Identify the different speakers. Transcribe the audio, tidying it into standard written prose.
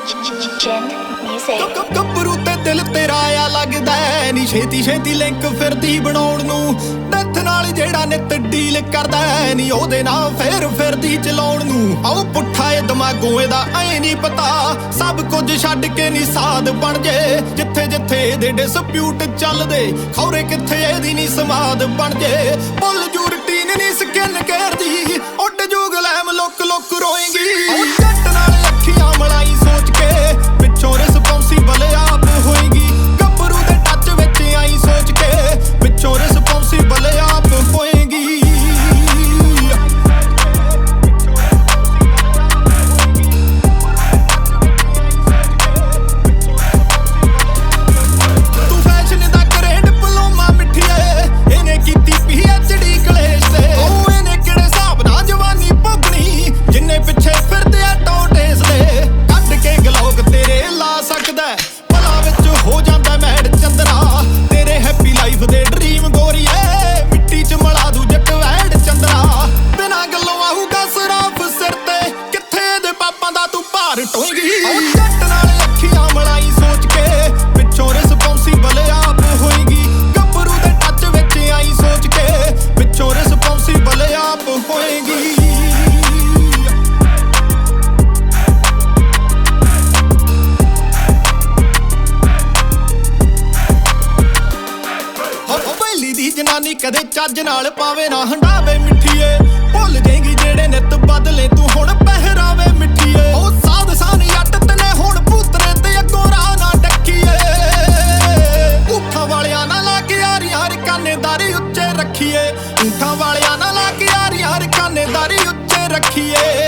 Speaker 1: Gen Music
Speaker 2: ਗੱਭਰੂ ਤੇ ਦਿਲ ਤੇਰਾ ਆ ਲੱਗਦਾ ਨੀ ਛੇਤੀ ਛੇਤੀ ਲਿੰਕ ਫਿਰਦੀ ਬਣਾਉਣ ਨੂੰ ਡੈਥ ਨਾਲ ਜਿਹੜਾ ਨਿੱਤ ਡੀਲ ਕਰਦਾ ਨੀ ਉਹਦੇ ਨਾਲ ਫੇਰ ਫਿਰਦੀ ਚਲਾਉਣ ਨੂੰ ਆਉ ਪੁੱਠਾ ਏ ਦਿਮਾਗੋਂ ਇਹਦਾ ਐ ਨਹੀਂ ਪਤਾ ਸਭ ਕੁਝ ਛੱਡ ਕੇ ਨੀ ਸਾਧ ਬਣ ਜੇ ਜਿੱਥੇ ਜਿੱਥੇ ਇਹਦੇ ਡਿਸਪਿਊਟ ਚੱਲਦੇ ਖੌਰੇ ਕਿੱਥੇ ਇਹਦੀ ਨੀ ਸਮਾਦ ਬਣ ਜੇ ਭੁੱਲ ਜੂ ਰੂਟੀਨ ਨੀ ਸਕਿਨ ਘੇਰਦੀ ਉੱਡ ਜੂ ਗਲੈਮ ਲੁੱਕ ਲੁੱਕ ਰੋਏਗੀ ਜੱਟ ਨਾਲ ਅੱਖੀਆਂ ਮਲਾਈ ਸੋਚ ਕੇ ਪਿੱਛੋਂ ਰਿਸਪੌਂਸੀਬਲ ਆਪ ਹੋਏਗੀ ਗੱਭਰੂ ਦੇ ਟੱਚ ਵਿੱਚ ਆਈ ਸੋਚ ਕੇ ਪਿੱਛੋਂ ਰਿਸਪੌਂਸੀਬਲ ਆਪ ਹੋਏਗੀ ਤੂੰ ਫੈਸ਼ਨ ਦਾ ਕਰੇ ਡਿਪਲੋਮਾ ਮਿੱਠੀਏ ਇਹਨੇ ਕੀਤੀ PhD ਕਲੇਸ਼ ਤੇ ਉਹ ਇਹਨੇ ਕਿਹੜੇ ਹਿਸਾਬ ਨਾਲ ਜਵਾਨੀ ਭੋਗਣੀ ਜਿੰਨੇ ਪਿੱਛੇ ਫਿਰਦੇ ਆ ਟੋਟੇਸ ਦੇ ਕੱਢ ਕੇ ਗਲੋਕ ਤੇਰੇ ਲਾ ਸਕਦਾ ਭਲਾ ਵਿੱਚ ਹੋ ਜਾਂਦਾ ਮੈਡ ਚੰਦਰਾ ਤੇਰੇ ਹੈਪੀ ਲਾਈਫ ਦੇ ਡ੍ਰੀਮ ਗੋਰੀਏ ਮਿੱਟੀ ਚ ਮਲਾ ਦੂ ਜੱਟ ਵੈਡ ਚੰਦਰਾ ਬਿਨਾਂ ਗੱਲੋਂ ਆਊਗਾ ਸਰਾਫ ਸਿਰ ਤੇ ਕਿੱਥੇ ਦੇ ਪਾਪਾਂ ਦਾ ਤੂੰ ਭਾਰ ਢੋਏਗੀ ਜੱਟ ਨਾਲ ਅੱਖੀਆਂ ਮਲਾਈ ਸੋਚ ਕੇ ਪਿੱਛੋਂ ਰਿਸਪੌਂਸੀਬਲ ਆਪ ਹੋਏਗੀ ਗੱਭਰੂ ਦੇ ਟੱਚ ਵਿੱਚ ਆਈ ਸੋਚ ਕੇ ਪਿੱਛੋਂ ਰਿਸਪੌਂਸੀਬਲ ਆਪ ਹੋਏਗੀ ਪਹਿਲੀ ਦੀ ਜਨਾਨੀ ਕਦੇ ਚੱਜ ਨਾਲ ਪਾਵੇ ਨਾ ਹੰਡਾਵੇ ਮਿੱਠੀਏ ਭੁੱਲ ਜਾਏਗੀ ਜਿਹੜੇ ਨਿੱਤ ਬਦਲੇ ਤੂੰ ਹੁਣ ਪਹਿਰਾਵੇ ਮਿੱਠੀਏ ਉਹ ਸਾਧ ਸਾਨੀ ਅੱਟ ਤਨੇ ਹੁਣ ਪੁੱਤਰੇ ਤੇ ਅੱਗੋਂ ਰਾਹ ਨਾ ਡੱਕੀਏ ਊਠਾਂ ਵਾਲਿਆਂ ਨਾਲ ਲਾ ਕੇ ਯਾਰੀਆਂ ਰਕਾਨੇਦਾਰੀ ਉੱਚੇ ਰੱਖੀਏ ਊਠਾਂ ਵਾਲਿਆਂ ਨਾਲ ਲਾ ਕੇ ਯਾਰੀਆਂ ਰਕਾਨੇਦਾਰੀ ਉੱਚੇ ਰੱਖੀਏ